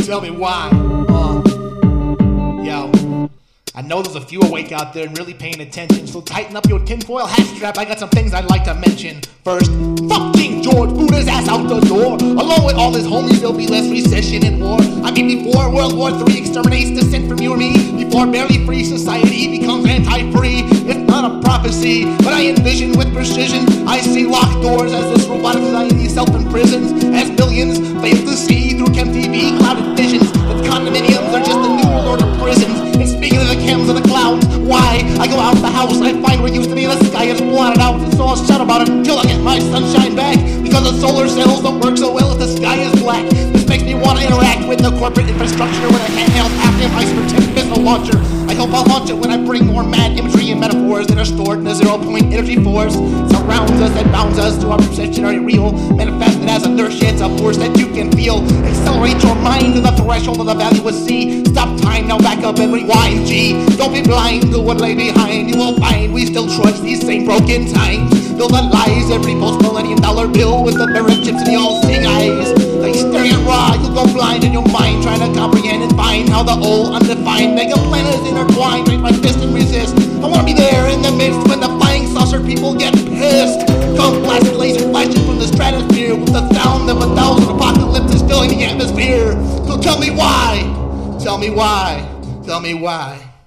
Tell me why. Yo. I know there's a few awake out there and really paying attention, so tighten up your tinfoil hat strap. I got some things I'd like to mention. First, fuck King George, boot his ass out the door. Along with all his homies, there'll be less recession and war. I mean, before World War III exterminates descent from you or me, before barely free society becomes anti-free. It's not a prophecy, but I envision with precision. I see locked doors as this robotic society self-imprisons, as millions fail to see through ChemTV clouded visions that condominiums are just the new world order prisons. And speaking of the chems and the clouds, why? I go out the house, I find where used to be the sky is blotted out, and so I'll shout about it until I get my sunshine back, because the solar cells don't work so well if the sky is black. This makes me want to interact with the corporate infrastructure with a handheld Afghan Ice-Protect missile launcher. I hope I'll launch it when I bring more mad imagery and metaphors that are stored in a zero-point energy force. Surrounds us and bounds us to our perceptionary real, manifested as inertia. It's a force that you can feel. Accelerate your mind to the threshold of the value of C. Stop time, now back up and rewind, G. Don't be blind to what lay behind. You will find we still trudge these same broken times. Build on lies, every post-millennium dollar bill with the barren chips in the all-seeing eyes. Like staring at raw, you'll go blind in your mind, trying to comprehend and find how the old, undefined mega planet is intertwined. Raise my fist and resist. I want to be there in the midst when the flying saucer people get pissed. Come blasting laser flashes from the stratosphere with the sound of 1,000 apocalypses filling the atmosphere. So tell me why. Tell me why. Tell me why.